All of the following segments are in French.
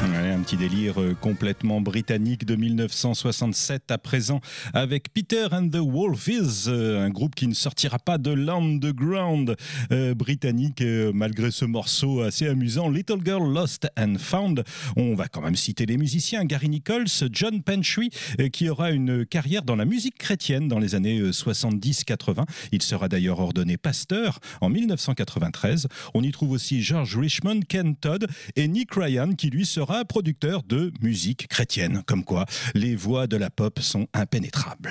Ouais, un petit délire complètement britannique de 1967 à présent avec Peter and the Wolfies, un groupe qui ne sortira pas de l'underground britannique malgré ce morceau assez amusant, Little Girl Lost and Found. On va quand même citer les musiciens, Gary Nichols, John Pentry, qui aura une carrière dans la musique chrétienne dans les années 70-80. Il sera d'ailleurs ordonné pasteur en 1993. On y trouve aussi George Richmond, Ken Todd et Nick Ryan qui lui sera producteur de musique chrétienne. Comme quoi, les voix de la pop sont impénétrables.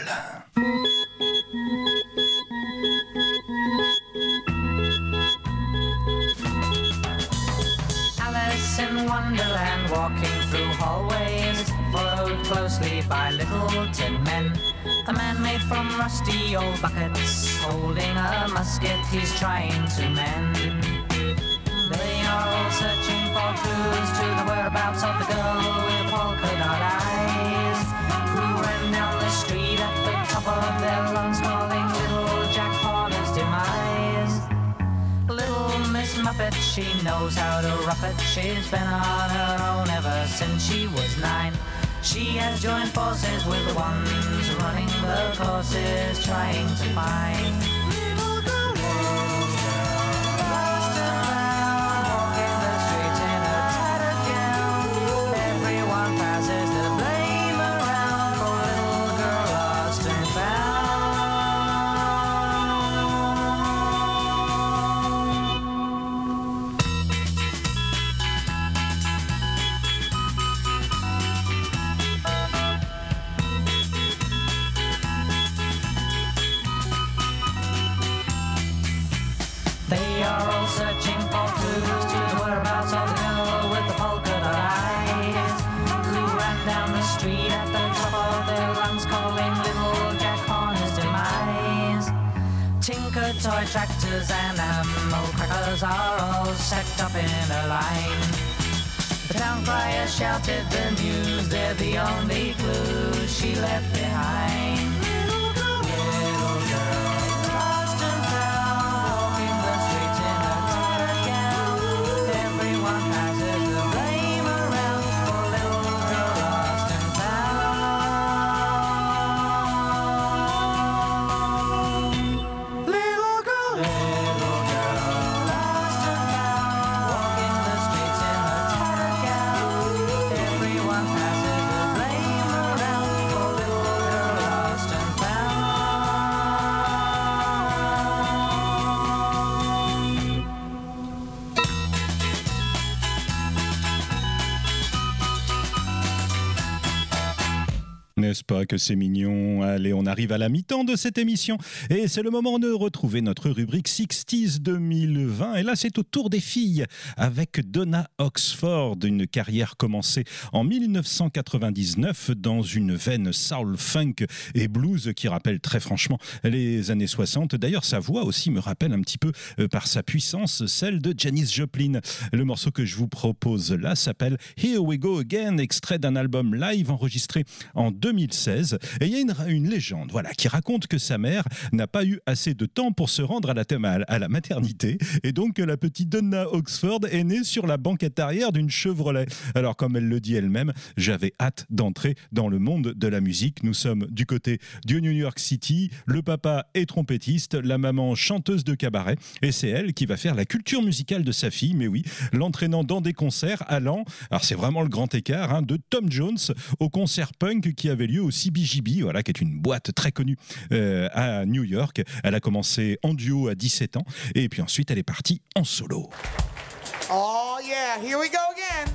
Alice in Wonderland, walking through hallways, followed closely by little tin men. A man made from rusty old buckets, holding a musket he's trying to mend. They are all searching for clues to the whereabouts of the girl with polka dot eyes, who ran down the street at the top of their lungs, calling little Jack Horner's demise. Little Miss Muppet, she knows how to rough it. She's been on her own ever since she was 9. She has joined forces with the ones running the courses, trying to find little girl, lost and found, walking the streets in a tattered gown. Everyone passes the blame around for little girl lost and found. They are all searching for clues to the whereabouts of the girl with the polka dot eyes, who ran down the street at the top of their lungs, calling little Jack Horner's demise. Tinker toy tractors and ammo crackers are all set up in a line. The town crier shouted the news, they're the only clue she left behind. Little girl, lost and found, walking the streets in a tattered gown. Everyone passes the blame around for little girl lost and found. Little girl, lost and found, walking the streets in a tattered gown. Everyone passes the blame around for little girl lost and found. N'est-ce pas que c'est mignon? Allez, on arrive à la mi-temps de cette émission et c'est le moment de retrouver notre rubrique 60s 2020. Et là, c'est au tour des filles avec Donna Oxford, une carrière commencée en 1999 dans une veine soul, funk et blues qui rappelle très franchement les années 60. D'ailleurs, sa voix aussi me rappelle un petit peu par sa puissance celle de Janis Joplin. Le morceau que je vous propose là s'appelle Here We Go Again, extrait d'un album live enregistré en 2016. Et il y a une légende qui raconte que sa mère n'a pas eu assez de temps pour se rendre à la maternité et donc que la petite Donna Oxford est née sur la banquette arrière d'une Chevrolet. Alors comme elle le dit elle-même, j'avais hâte d'entrer dans le monde de la musique. Nous sommes du côté du New York City, le papa est trompettiste, la maman chanteuse de cabaret et c'est elle qui va faire la culture musicale de sa fille, mais oui, l'entraînant dans des concerts allant, alors c'est vraiment le grand écart, de Tom Jones au concert punk qui avait lieu au CBGB, qui est une boîte très connue à New York. Elle a commencé en duo à 17 ans et puis ensuite elle est partie en solo. Oh yeah, here we go again.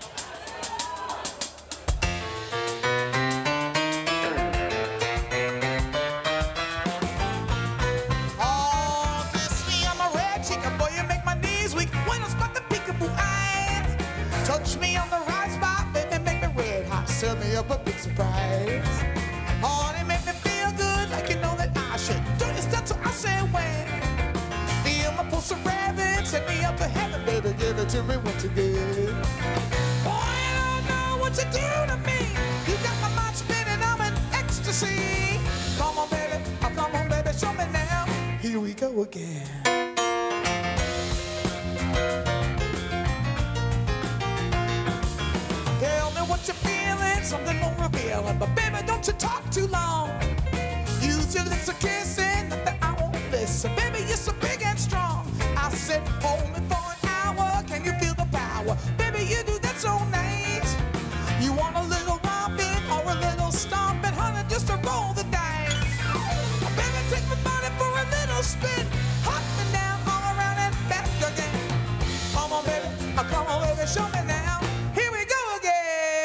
Oh, kiss me on my red cheek, boy, you make my knees weak. Why don't spot the peekaboo eyes? Touch me on the right spot, baby, make me red hot. Serve me up a big surprise. Oh, they make me feel good, like you know that I should. Do your stuff till I say when. Feel my pulse revving, set me up to heaven, baby, give it to me once again. Boy, I don't know what to do to me. You got my mind spinning, I'm in ecstasy. Come on, baby, oh, come on, baby, show me now. Here we go again. something more revealing. But baby, don't you talk too long. Use your lips to kiss it, not that I won't listen. Baby, you're so big and strong. I said, hold me for an hour. Can you feel the power? Baby, you do that so nice. You want a little romping or a little stomping, honey, just to roll the dice. Baby, take my body for a little spin. Hop me down, all around and back again. Come on, baby, show me now. Here we go again.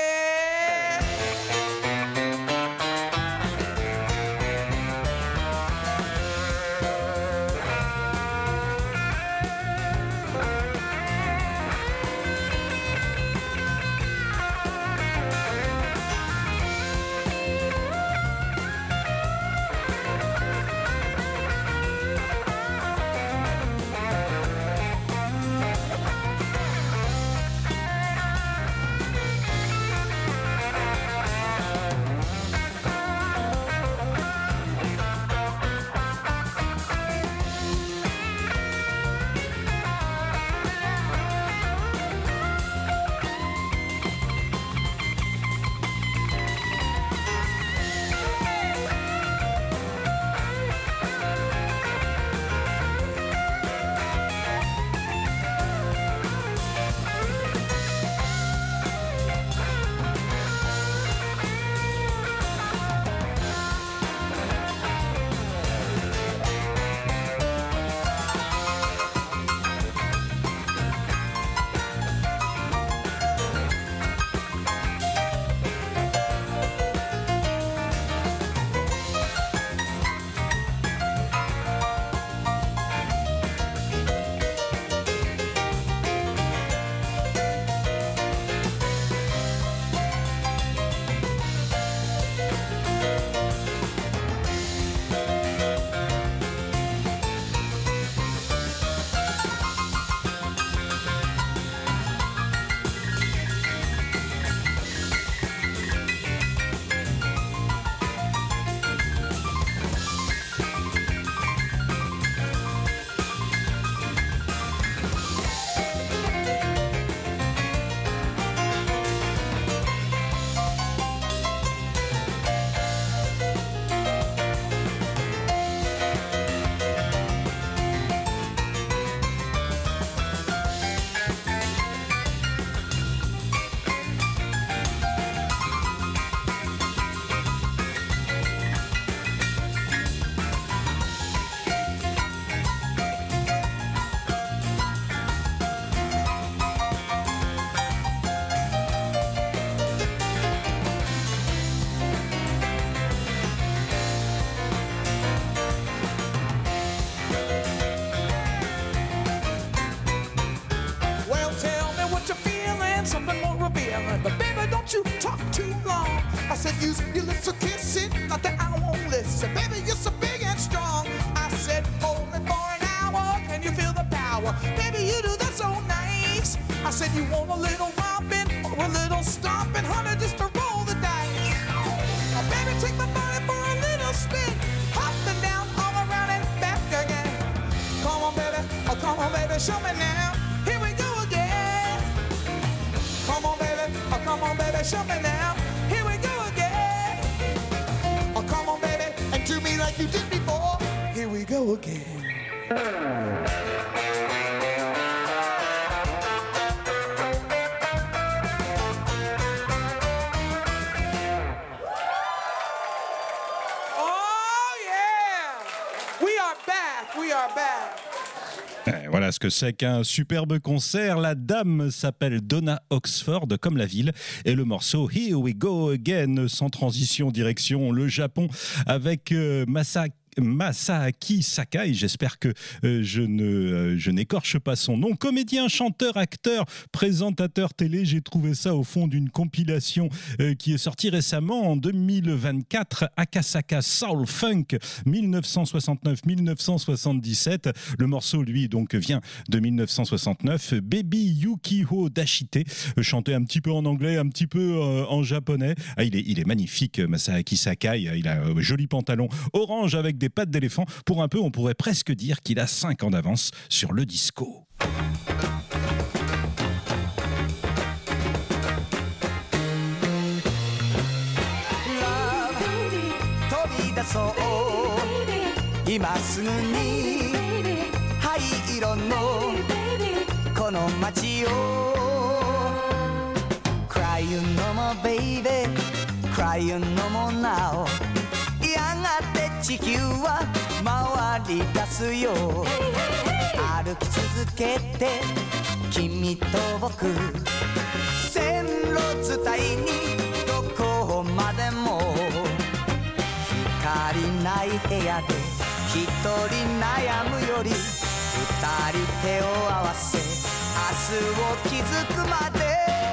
Something more revealing, but baby, don't you talk too long. I said, use your lips to kiss it, not that I won't listen. Baby, you're so big and strong. I said, hold me for an hour. Can you feel the power? Baby, you do that so nice. I said, you want a little romping or a little stomping, honey, just to roll the dice. Oh, baby, take my body for a little spin, hopping down all around and back again. Come on, baby, show me now. Here we go again. Come on, baby, show me now. Here we go again. Oh, come on, baby, and do me like you did before. Here we go again. Oh, yeah. We are back. We are back. Voilà ce que c'est qu'un superbe concert. La dame s'appelle Donna Oxford, comme la ville, et le morceau Here We Go Again, sans transition, direction le Japon, avec Masaaki Sakai, j'espère que je n'écorche pas son nom. Comédien, chanteur, acteur, présentateur télé, j'ai trouvé ça au fond d'une compilation qui est sortie récemment en 2024, Akasaka Soul Funk 1969-1977. Le morceau, lui, donc vient de 1969. Baby Yukio Dashite, chanté un petit peu en anglais, un petit peu en japonais. Ah, il est magnifique, Masaaki Sakai. Il a un joli pantalon orange avec des pattes d'éléphant. Pour un peu, on pourrait presque dire qu'il a 5 ans d'avance sur le disco. 出そう今すぐに灰色のこの街を Cry you no more baby Cry you no more now やがて地球は回り出すよ歩き続けて君と僕線路伝いにどこまでも光ない部屋で一人悩むより二人手を合わせ明日を築くまで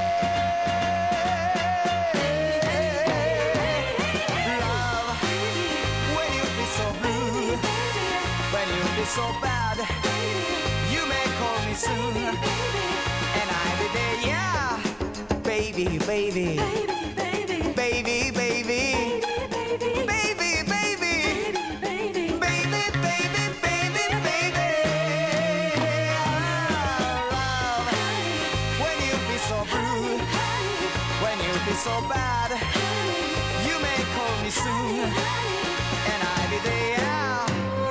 Love when you feel so blue when you feel so bad you may call me soon and I'll be there yeah baby baby baby baby so bad you may call me soon and I'll be there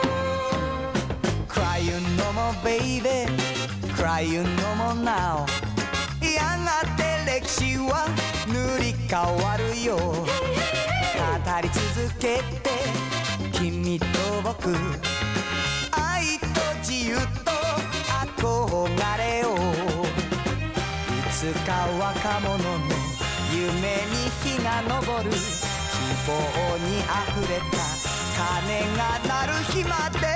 cry you no more baby cry you no more now やがて歴史は塗り替わるよ語り続けて君と僕愛と自由と憧れをいつか若者の夢に日が昇る希望にあふれた鐘が鳴る日まで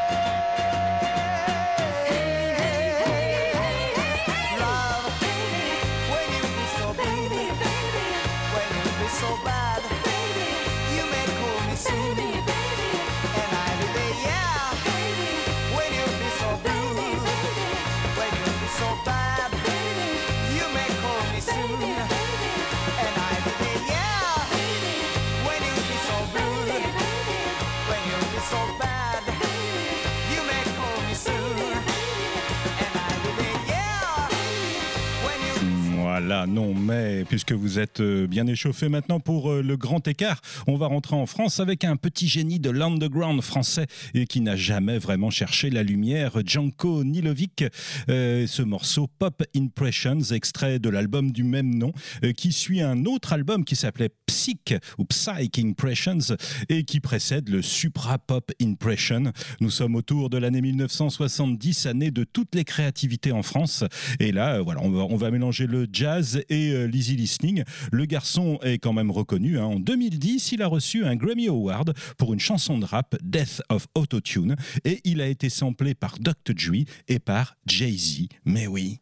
Love when you feel so blue when you feel so bad you may call me soon and I'll be there yeah when you feel so blue when you feel so bad you may call me soon and I'll be there, yeah. When you feel so blue, when you feel so bad, you may call me soon, and I'll be there, yeah. When you Voilà, non, mais puisque vous êtes bien échauffé maintenant pour le grand écart, on va rentrer en France avec un petit génie de l'underground français et qui n'a jamais vraiment cherché la lumière, Janko Nilovic. Ce morceau Pop Impressions, extrait de l'album du même nom, qui suit un autre album qui s'appelait Psych ou Psych Impressions et qui précède le Supra Pop Impression. Nous sommes autour de l'année 1970, année de toutes les créativités en France. Et là, voilà, on va mélanger le jazz et l'easy listening. Le garçon est quand même reconnu. En 2010, il a reçu un Grammy Award pour une chanson de rap, Death of Autotune, et il a été samplé par Dr. Dre et par Jay-Z. Mais oui.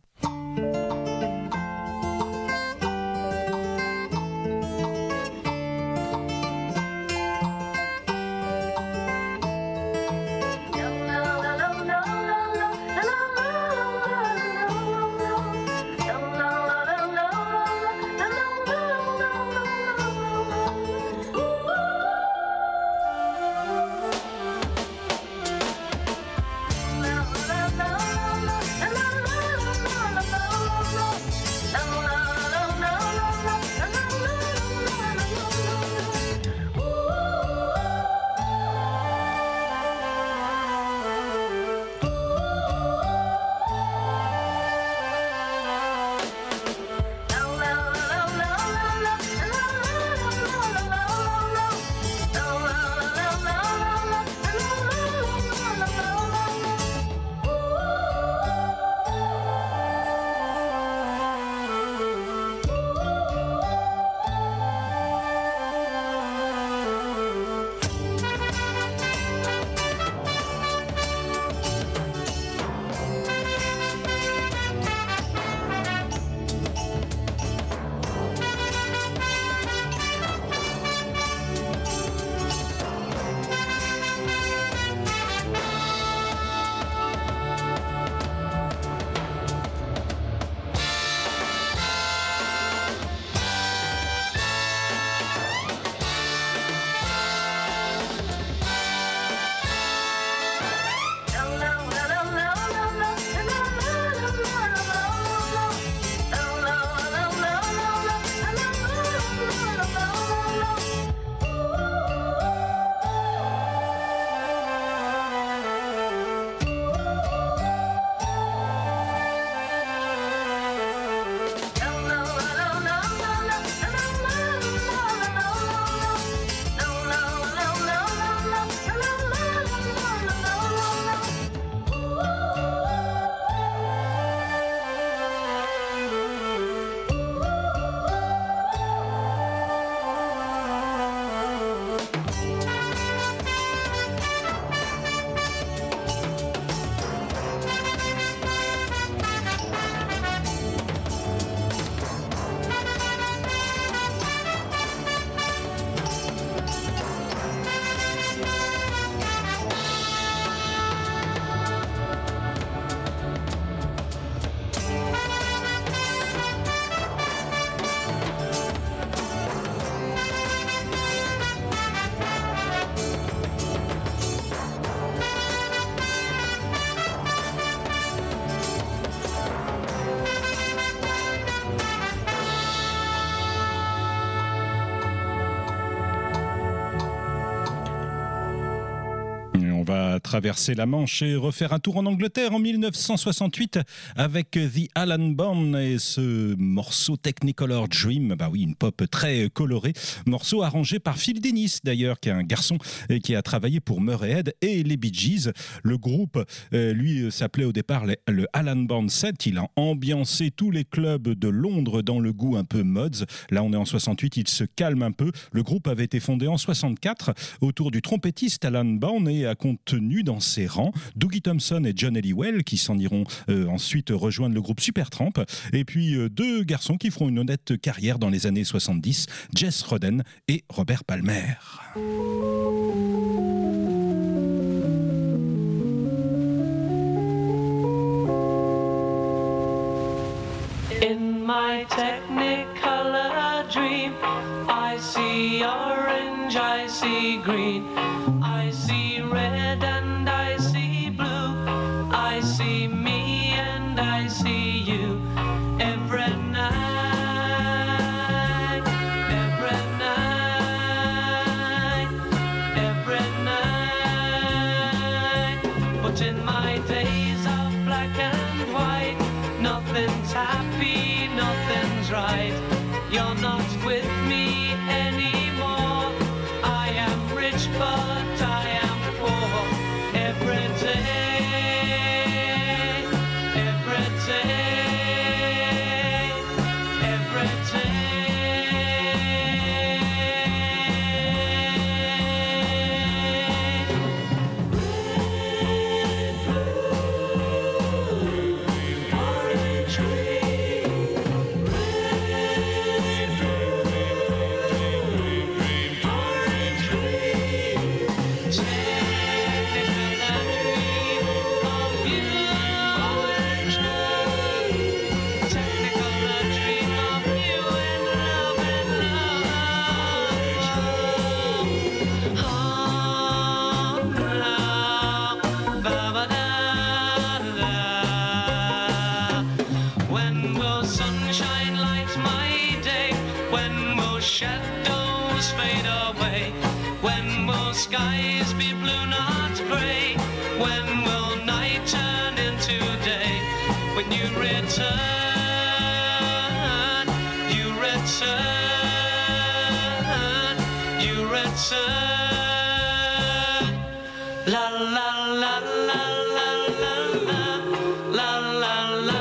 La la la la la la la la va traverser la Manche et refaire un tour en Angleterre en 1968 avec The Alan Band et ce morceau Technicolor Dream. Bah oui, une pop très colorée. Morceau arrangé par Phil Dennis d'ailleurs, qui est un garçon qui a travaillé pour Murray Head et les Bee Gees. Le groupe, lui, s'appelait au départ le Alan Band 7. Il a ambiancé tous les clubs de Londres dans le goût un peu mods. Là, on est en 68, il se calme un peu. Le groupe avait été fondé en 64 autour du trompettiste Alan Bond et a contenu dans ses rangs Dougie Thompson et John Helliwell qui s'en iront ensuite rejoindre le groupe Supertramp et puis deux garçons qui feront une honnête carrière dans les années 70, Jess Roden et Robert Palmer. In my Technicolor dream, I see orange, I see green, I see red and I see blue, I see me and I see you every night, every night, every night. But in my days of black and white, nothing's happy, nothing's right. You're not with me anymore. I am rich, but I am poor. Every day, every day, every skies be blue, not grey? When will night turn into day? When you return, you return, you return. La la la la la la la la la la.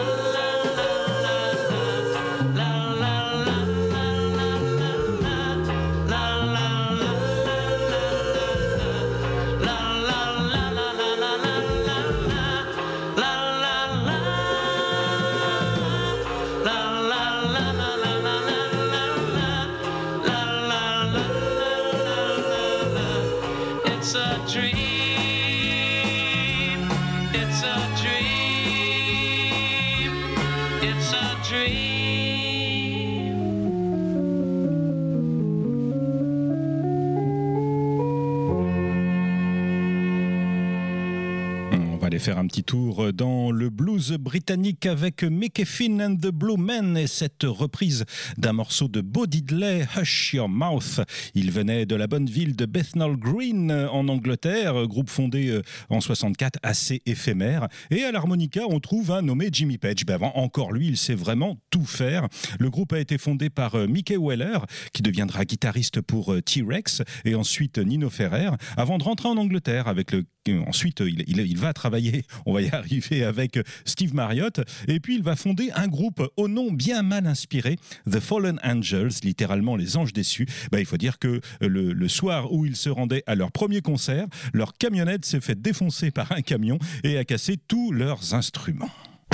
Faire un petit tour dans le blues britannique avec Mickey Finn and the Blue Men et cette reprise d'un morceau de Bo Diddley, Hush Your Mouth. Il venait de la bonne ville de Bethnal Green en Angleterre, groupe fondé en 64, assez éphémère. Et à l'harmonica, on trouve un nommé Jimmy Page. Ben avant, encore lui, il sait vraiment tout faire. Le groupe a été fondé par Mickey Weller, qui deviendra guitariste pour T-Rex, et ensuite Nino Ferrer, avant de rentrer en Angleterre avec le ensuite, il va travailler, on va y arriver, avec Steve Marriott, et puis il va fonder un groupe au nom bien mal inspiré, The Fallen Angels, littéralement les anges déçus. Ben, il faut dire que le soir où ils se rendaient à leur premier concert, leur camionnette s'est fait défoncer par un camion et a cassé tous leurs instruments.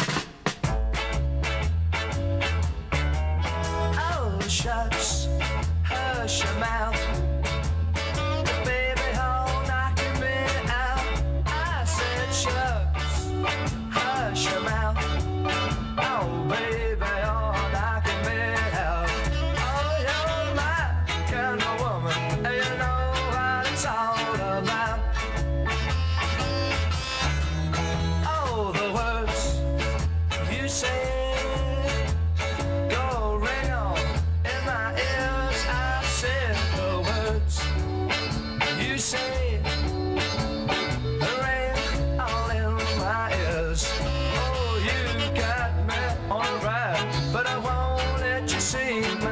Oh, shucks, hush your mouth.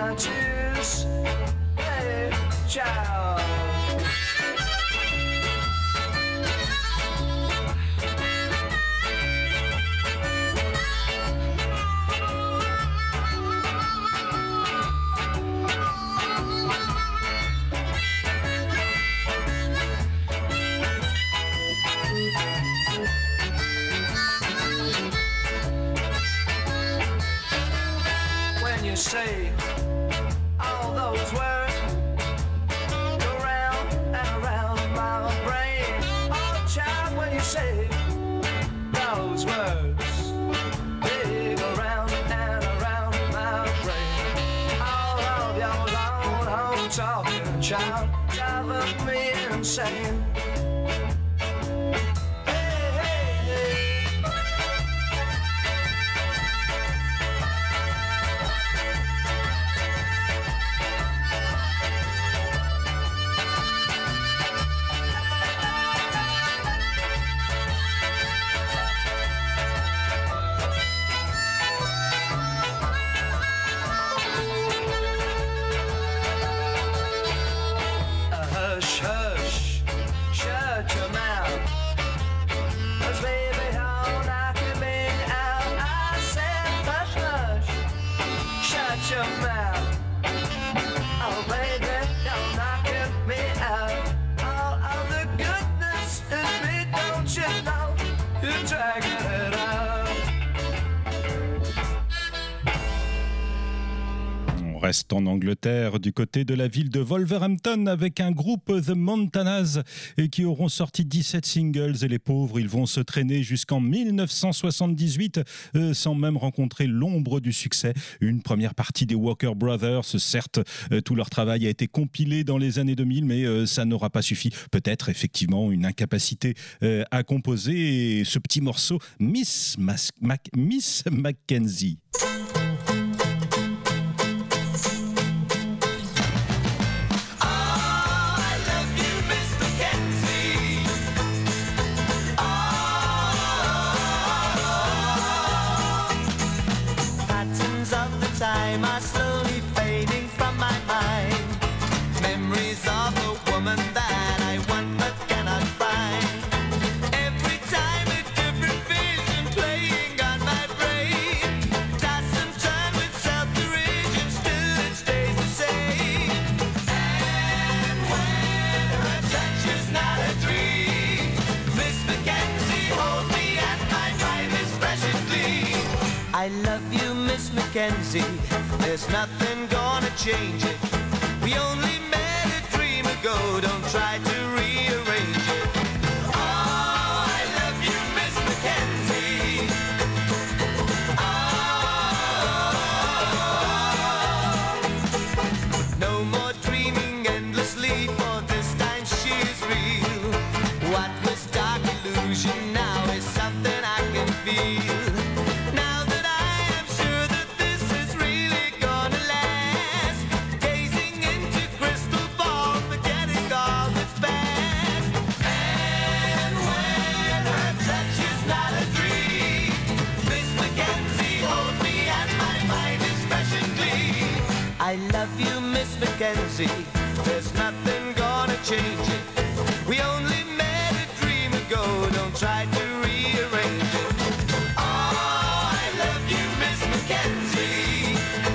Cheers. Hey, ciao. When you say all those words go round and around my brain. Oh, child, when you say those words, they go round and around my brain. All of your long talking, child, driving me insane. Hey, hey, hey. Hush, hush, shut your mouth. 'Cause baby, don't knock me out. I said hush, hush, shut your mouth. Oh baby, don't knock me out. All of the goodness in me, don't you know? You're dragging it out. On reste en Angleterre, du côté de la ville de Wolverhampton, avec un groupe The Montanas et qui auront sorti 17 singles. Et les pauvres, ils vont se traîner jusqu'en 1978 sans même rencontrer l'ombre du succès. Une première partie des Walker Brothers. Certes, tout leur travail a été compilé dans les années 2000, mais ça n'aura pas suffi. Peut-être effectivement une incapacité à composer. Et ce petit morceau, Miss Mackenzie. Patterns of the time are slowly fading from my mind. Memories of a woman that I want but cannot find. Every time a different vision playing on my brain. Toss and turn with self-derision, still it stays the same. And when her touch is not a dream, Miss Mackenzie holds me and my mind is fresh and clean. I love you, Miss Mackenzie. There's nothing gonna change it. We only met a dream ago. Don't try to rearrange it. Oh, I love you, Miss Mackenzie. Oh, no more dreaming endlessly, for this time she is real. What was dark illusion now is something I can feel. Now that I am sure that this is really gonna last, gazing into crystal ball, forgetting all that's past. And when her touch is not a dream, Miss Mackenzie holds me and my mind is fresh and clean. I love you, Miss Mackenzie. There's nothing gonna change it. We only met a dream ago. Don't try to rearrange it. Oh, I love you, Miss Mackenzie.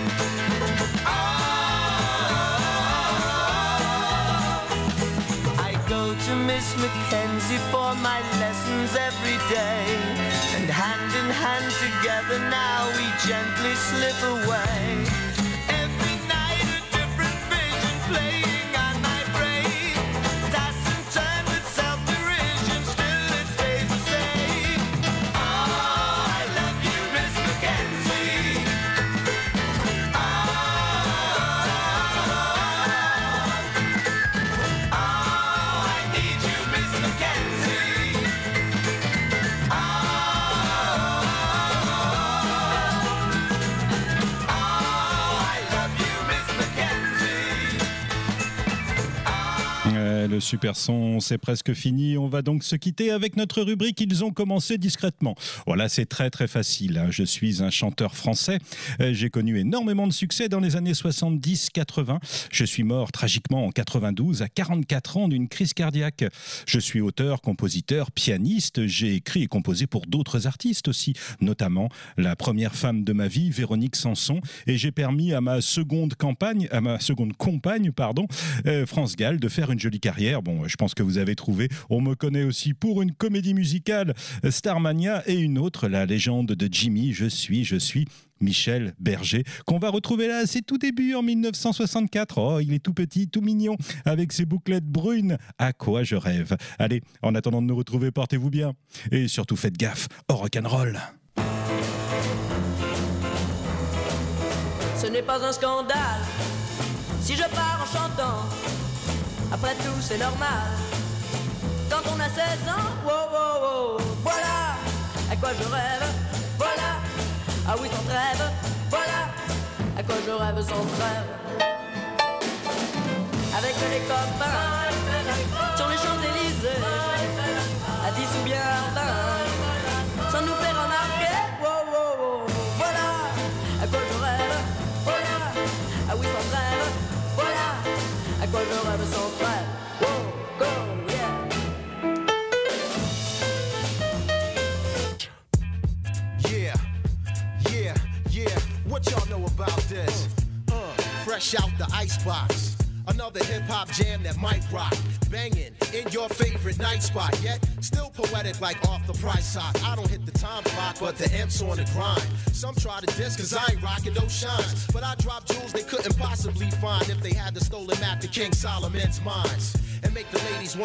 Oh, I go to Miss Mackenzie for my lessons every day. And hand in hand together now we gently slip away. Every night a different vision playing on my brain. Toss and turn with self-derision, still it stays the same. Oh, I love you, Miss Mackenzie. Oh, I need you, Miss Mackenzie. Oh, Ouais, le super son, c'est presque fini. On va donc se quitter avec notre rubrique Ils ont commencé discrètement. Voilà, c'est très très facile. Je suis un chanteur français. J'ai connu énormément de succès dans les années 70-80. Je suis mort tragiquement en 92 à 44 ans d'une crise cardiaque. Je suis auteur, compositeur, pianiste. J'ai écrit et composé pour d'autres artistes aussi, notamment la première femme de ma vie, Véronique Sanson. Et j'ai permis à ma seconde compagne, France Gall, de faire une jolie carrière. Bon, je pense que vous avez trouvé. On me connaît aussi pour une comédie musicale, Starmania, et une autre, la légende de Jimmy. Je suis Michel Berger, qu'on va retrouver là à ses tout débuts en 1964. Oh, il est tout petit, tout mignon, avec ses bouclettes brunes. À quoi je rêve. Allez, en attendant de nous retrouver, portez-vous bien. Et surtout, faites gaffe au rock'n'roll. Ce n'est pas un scandale si je pars en chantant. Après tout, c'est normal. Quand on a 16 ans, wow, wow, wow, voilà à quoi je rêve. Voilà, ah oui, sans trêve. Voilà à quoi je rêve sans trêve. Avec les copains sur les Champs-Élysées, à 10 ou bien à 20, sans nous faire remarquer. Wow, wow, wow, voilà à quoi je rêve. Voilà, ah oui, sans trêve. Voilà à quoi je rêve sans trêve. Wow, go, yeah. What y'all know about this? Fresh out the icebox. Another hip-hop jam that might rock. Banging in your favorite night spot. Yet, still poetic like off the price sock. I don't hit the time clock, but the imp's on the grind. Some try to diss cause I ain't rocking those shines. But I drop jewels they couldn't possibly find if they had the stolen map to King Solomon's mines. And make the ladies want